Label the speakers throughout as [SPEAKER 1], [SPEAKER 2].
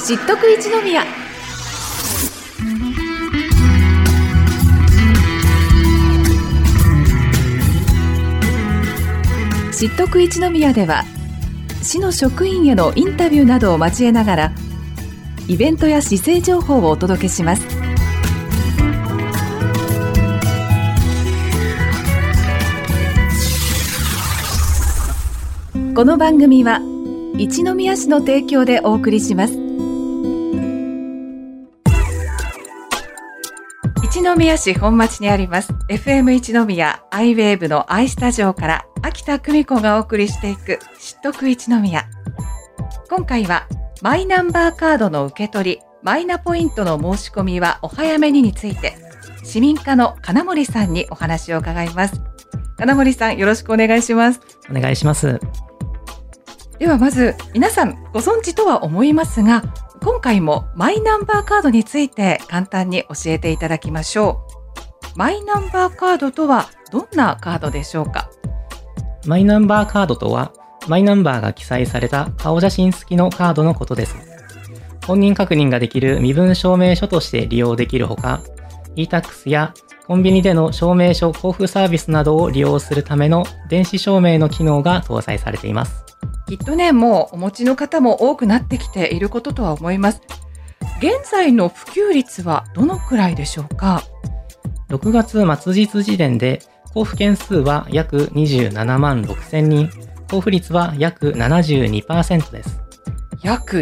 [SPEAKER 1] 知っとく一宮。知っとく一宮では、市の職員へのインタビューなどを交えながらイベントや市政情報をお届けします。この番組は一宮市の提供でお送りします。一宮市本町にあります FM 一宮アイウェーブの I スタジオから秋田久美子がお送りしていく知っとく一宮。今回はマイナンバーカードの受け取り、マイナポイントの申し込みはお早めについて、市民課の金森さんにお話を伺います。金森さん、よろしくお願いします。
[SPEAKER 2] お願いします。
[SPEAKER 1] ではまず、皆さんご存知とは思いますが、今回もマイナンバーカードについて簡単に教えていただきましょう。マイナンバーカードとはどんなカードでしょうか？
[SPEAKER 2] マイナンバーカードとは、マイナンバーが記載された顔写真付きのカードのことです。本人確認ができる身分証明書として利用できるほか、e-tax やコンビニでの証明書交付サービスなどを利用するための電子証明の機能が搭載されています。
[SPEAKER 1] きっとね、もうお持ちの方も多くなってきていることとは思います。現在の普及率はどのくらいでしょうか
[SPEAKER 2] ？6月末日時点で交付件数は約27万6千人、交付率は約 72% です。
[SPEAKER 1] 約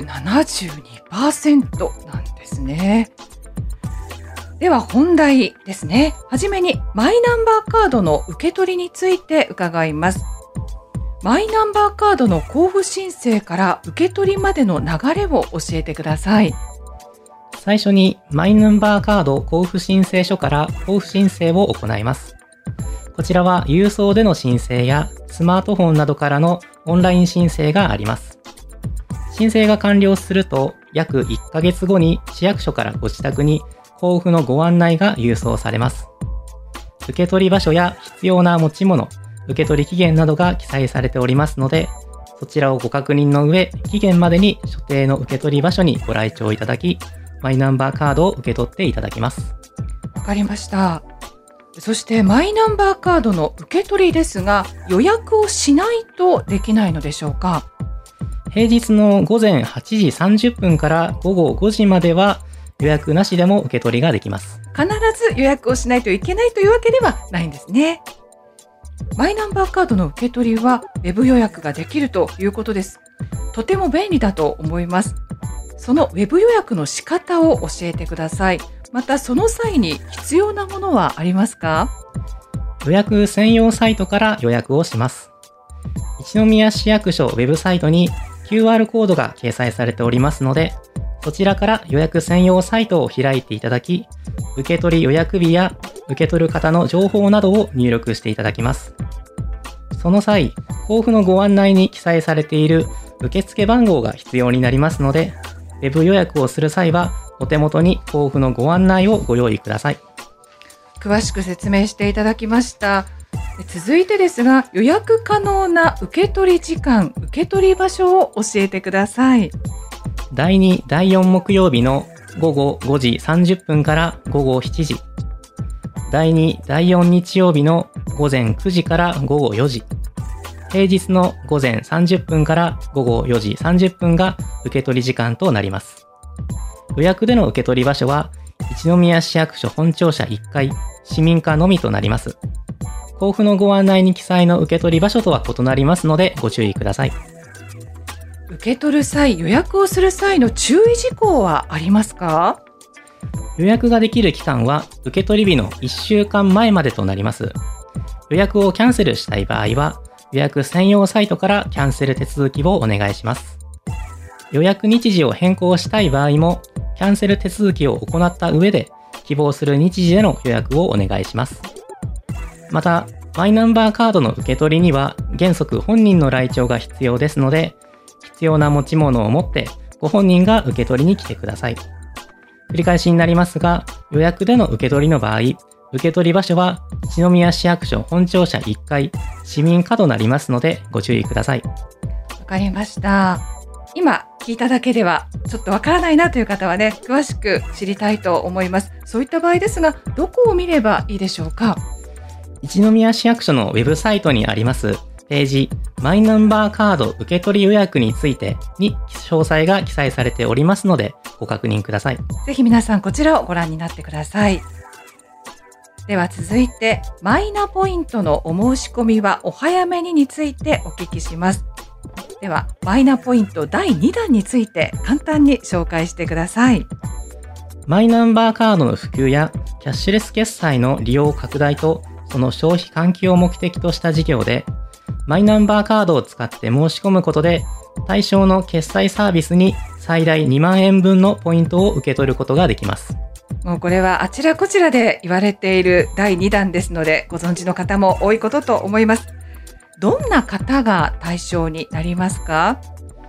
[SPEAKER 1] 72% なんですね。では本題ですね。はじめにマイナンバーカードの受け取りについて伺います。マイナンバーカードの交付申請から受け取りまでの流れを教えてください。
[SPEAKER 2] 最初にマイナンバーカード交付申請書から交付申請を行います。こちらは郵送での申請やスマートフォンなどからのオンライン申請があります。申請が完了すると約1ヶ月後に市役所からご自宅に交付のご案内が郵送されます。受け取り場所や必要な持ち物、受け取り期限などが記載されておりますので、そちらをご確認の上、期限までに所定の受け取り場所にご来庁いただき、マイナンバーカードを受け取っていただきます。
[SPEAKER 1] わかりました。そしてマイナンバーカードの受け取りですが、予約をしないとできないのでしょうか？
[SPEAKER 2] 平日の午前8時30分から午後5時までは予約なしでも受け取りができます。
[SPEAKER 1] 必ず予約をしないといけないというわけではないんですね。マイナンバーカードの受け取りはウェブ予約ができるということです。とても便利だと思います。そのウェブ予約の仕方を教えてください。またその際に必要なものはありますか？
[SPEAKER 2] 予約専用サイトから予約をします。一宮市役所ウェブサイトに QR コードが掲載されておりますので、そちらから予約専用サイトを開いていただき、受け取り予約日や受け取る方の情報などを入力していただきます。その際、交付のご案内に記載されている受付番号が必要になりますので、ウェブ予約をする際はお手元に交付のご案内をご用意ください。
[SPEAKER 1] 詳しく説明していただきました。続いてですが、予約可能な受け取り時間、受け取り場所を教えてください。
[SPEAKER 2] 第2、第4木曜日の午後5時30分から午後7時。第2、第4日曜日の午前9時から午後4時。平日の午前30分から午後4時30分が受け取り時間となります。予約での受け取り場所は、一宮市役所本庁舎1階、市民課のみとなります。交付のご案内に記載の受け取り場所とは異なりますのでご注意ください。
[SPEAKER 1] 受け取る際、予約をする際の注意事項はありますか？
[SPEAKER 2] 予約ができる期間は受け取り日の1週間前までとなります。予約をキャンセルしたい場合は、予約専用サイトからキャンセル手続きをお願いします。予約日時を変更したい場合も、キャンセル手続きを行った上で、希望する日時での予約をお願いします。また、マイナンバーカードの受け取りには、原則本人の来庁が必要ですので、必要な持ち物を持って、ご本人が受け取りに来てください。繰り返しになりますが、予約での受け取りの場合、受け取り場所は一宮市役所本庁舎1階市民課となりますのでご注意ください。
[SPEAKER 1] わかりました。 今聞いただけではちょっとわからないなという方はね、詳しく知りたいと思います。そういった場合ですが、どこを見ればいいでしょうか？
[SPEAKER 2] 一宮市役所のウェブサイトにありますページ、マイナンバーカード受け取り予約についてに詳細が記載されておりますので、ご確認ください。
[SPEAKER 1] ぜひ皆さんこちらをご覧になってください。では続いて、マイナポイントのお申し込みはお早めについてお聞きします。では、マイナポイント第2弾について簡単に紹介してください。
[SPEAKER 2] マイナンバーカードの普及やキャッシュレス決済の利用拡大とその消費喚起を目的とした事業で、マイナンバーカードを使って申し込むことで、対象の決済サービスに最大2万円分のポイントを受け取ることができます。
[SPEAKER 1] もうこれはあちらこちらで言われている第2弾ですので、ご存知の方も多いことと思います。どんな方が対象になりますか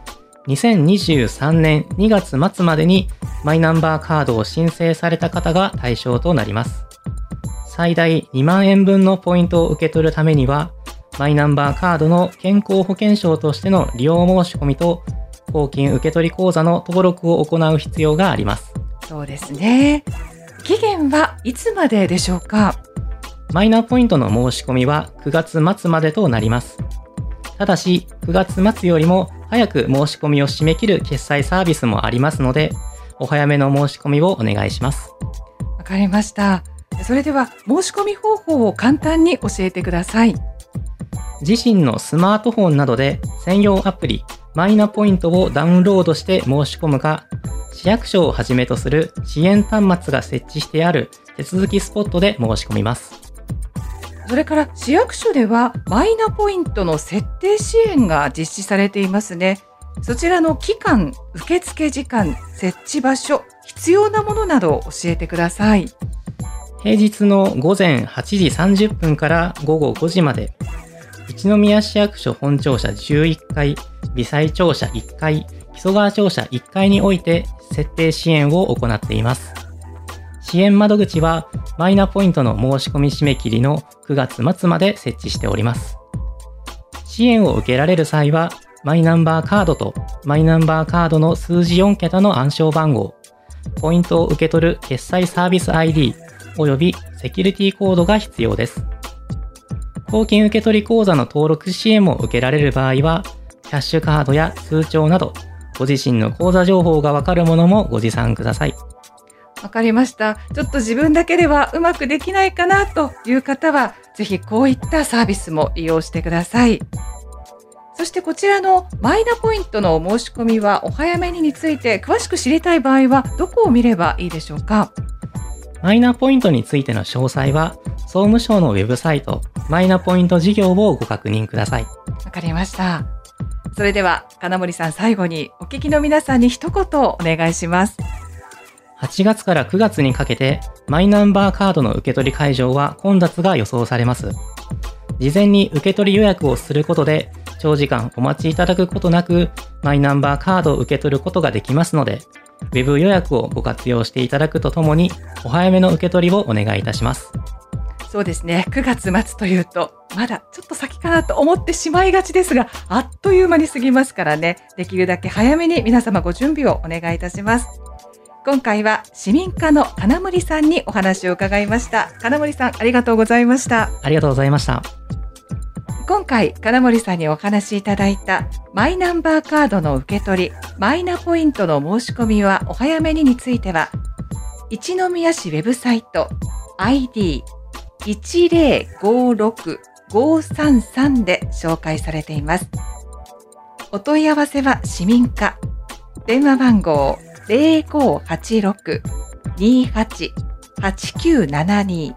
[SPEAKER 1] ？2023
[SPEAKER 2] 年2月末までにマイナンバーカードを申請された方が対象となります。最大2万円分のポイントを受け取るためには、マイナンバーカードの健康保険証としての利用申し込みと、公金受取口座の登録を行う必要があります。
[SPEAKER 1] そうですね。期限はいつまででしょうか？
[SPEAKER 2] マイナポイントの申し込みは9月末までとなります。ただし、9月末よりも早く申し込みを締め切る決済サービスもありますので、お早めの申し込みをお願いします。
[SPEAKER 1] わかりました。それでは申し込み方法を簡単に教えてください。
[SPEAKER 2] 自身のスマートフォンなどで専用アプリマイナポイントをダウンロードして申し込むか、市役所をはじめとする支援端末が設置してある手続きスポットで申し込みます。
[SPEAKER 1] それから市役所ではマイナポイントの設定支援が実施されていますね。そちらの期間、受付時間、設置場所、必要なものなどを教えてください。
[SPEAKER 2] 平日の午前8時30分から午後5時まで、一宮市役所本庁舎11階、微細庁舎1階、木曽川庁舎1階において設定支援を行っています。支援窓口はマイナポイントの申し込み締め切りの9月末まで設置しております。支援を受けられる際は、マイナンバーカードとマイナンバーカードの数字4桁の暗証番号、ポイントを受け取る決済サービス ID およびセキュリティコードが必要です。公金受取口座の登録支援も受けられる場合は、キャッシュカードや通帳など、ご自身の口座情報がわかるものもご持参ください。
[SPEAKER 1] わかりました。ちょっと自分だけではうまくできないかなという方は、ぜひこういったサービスも利用してください。そしてこちらのマイナポイントのお申し込みはお早めについて詳しく知りたい場合はどこを見ればいいでしょうか？
[SPEAKER 2] マイナポイントについての詳細は、総務省のウェブサイト、マイナポイント事業をご確認ください。
[SPEAKER 1] わかりました。それでは、金森さん、最後にお聞きの皆さんに一言お願いします。
[SPEAKER 2] 8月から9月にかけて、マイナンバーカードの受け取り会場は混雑が予想されます。事前に受け取り予約をすることで、長時間お待ちいただくことなく、マイナンバーカードを受け取ることができますので、ウェブ予約をご活用していただくとともに、お早めの受け取りをお願いいたします。
[SPEAKER 1] そうですね。9月末というと、まだちょっと先かなと思ってしまいがちですが、あっという間に過ぎますからね、できるだけ早めに皆様ご準備をお願いいたします。今回は市民課の金森さんにお話を伺いました。金森さん、ありがとうございました。
[SPEAKER 2] ありがとうございました。
[SPEAKER 1] 今回、金森さんにお話しいただいたマイナンバーカードの受け取り、マイナポイントの申し込みはお早めについては、一宮市ウェブサイト ID1056-533 で紹介されています。お問い合わせは市民課、電話番号 0586-28-8972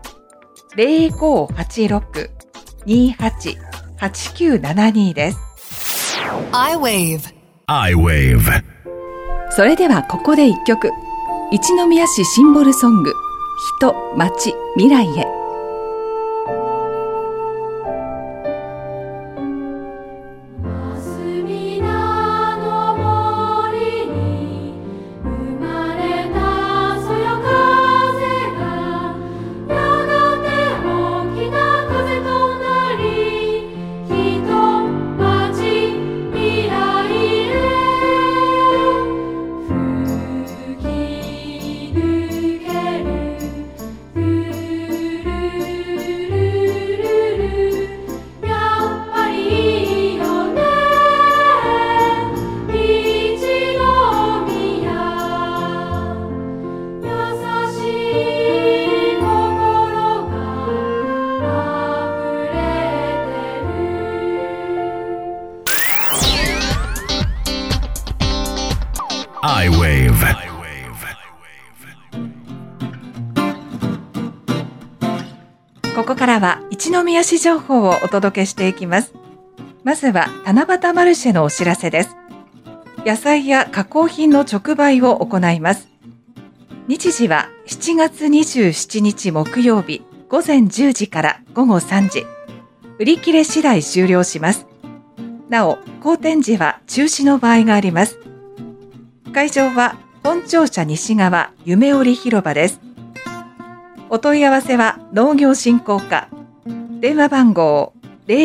[SPEAKER 1] 0586-28-8972 です。
[SPEAKER 3] I-Wave。
[SPEAKER 1] それではここで一曲。一宮市シンボルソング、人、町、未来へ。
[SPEAKER 3] I-Wave。
[SPEAKER 1] ここからは一宮市情報をお届けしていきます。まずは七夕マルシェのお知らせです。野菜や加工品の直売を行います。日時は7月27日木曜日午前10時から午後3時。売り切れ次第終了します。なお、後展時は中止の場合があります。会場は本庁舎西側夢織広場です。お問い合わせは農業振興課、電話番号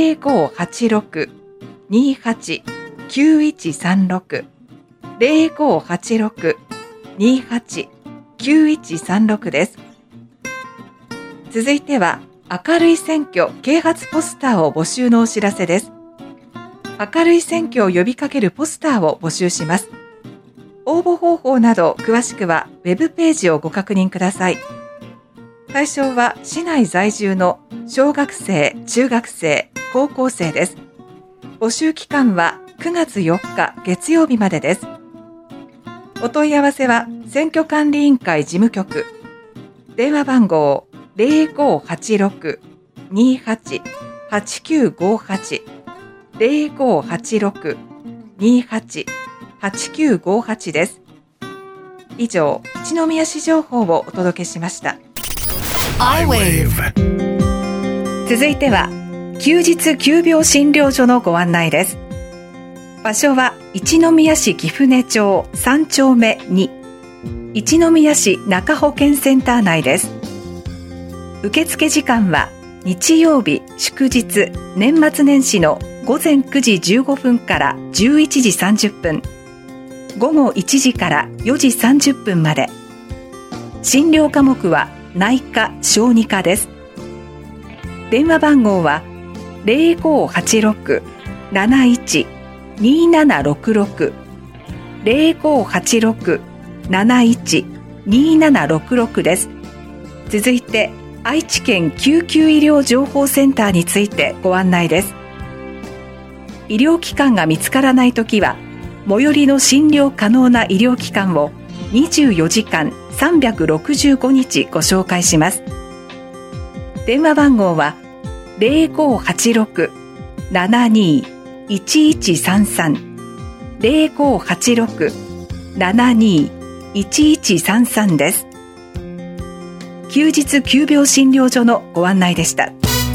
[SPEAKER 1] 0586-28-9136 0586-28-9136 です。続いては明るい選挙啓発ポスターを募集のお知らせです。明るい選挙を呼びかけるポスターを募集します。応募方法など詳しくはウェブページをご確認ください。対象は市内在住の小学生、中学生、高校生です。募集期間は9月4日月曜日までです。お問い合わせは選挙管理委員会事務局、電話番号 0586-28-8958 0586-28-8958 です。以上、一宮市情報をお届けしました。
[SPEAKER 3] I-Wave。
[SPEAKER 1] 続いては休日急病診療所のご案内です。場所は一宮市貴船町3丁目2、一宮市中保健センター内です。受付時間は日曜日、祝日、年末年始の午前9時15分から11時30分、午後1時から4時30分まで。診療科目は内科・小児科です。電話番号は 0586-71-2766 0586-71-2766 です。続いて愛知県救急医療情報センターについてご案内です。医療機関が見つからないときは最寄りの診療可能な医療機関を24時間365日ご紹介します。電話番号は 0586-72-1133 0586-72-1133 です。休日急病診療所のご案内でした。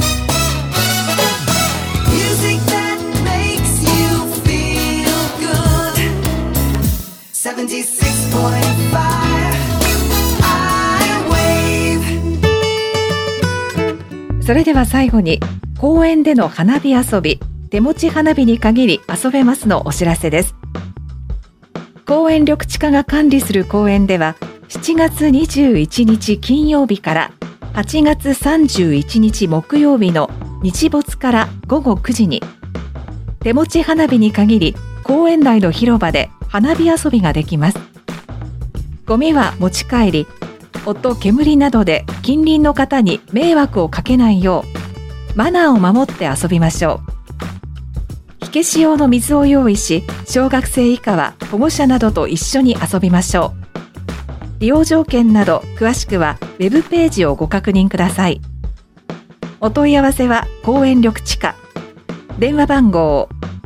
[SPEAKER 1] それでは最後に公園での花火遊び、手持ち花火に限り遊べますのお知らせです。公園緑地課が管理する公園では7月21日金曜日から8月31日木曜日の日没から午後9時に手持ち花火に限り公園内の広場で花火遊びができます。ゴミは持ち帰り、音、煙などで近隣の方に迷惑をかけないようマナーを守って遊びましょう。火消し用の水を用意し、小学生以下は保護者などと一緒に遊びましょう。利用条件など詳しくはウェブページをご確認ください。お問い合わせは公園緑地課、電話番号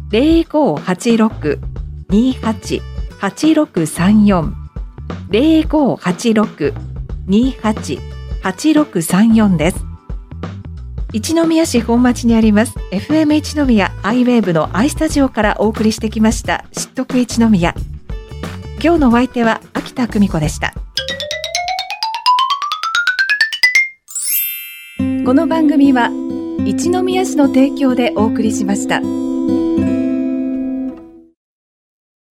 [SPEAKER 1] 0586-28-8634 0586-28-8634 です。一宮市本町にあります FM 一宮 I-Wave の I スタジオからお送りしてきました知っとく一宮。今日のお相手は秋田久美子でした。この番組は一宮市の提供でお送りしました。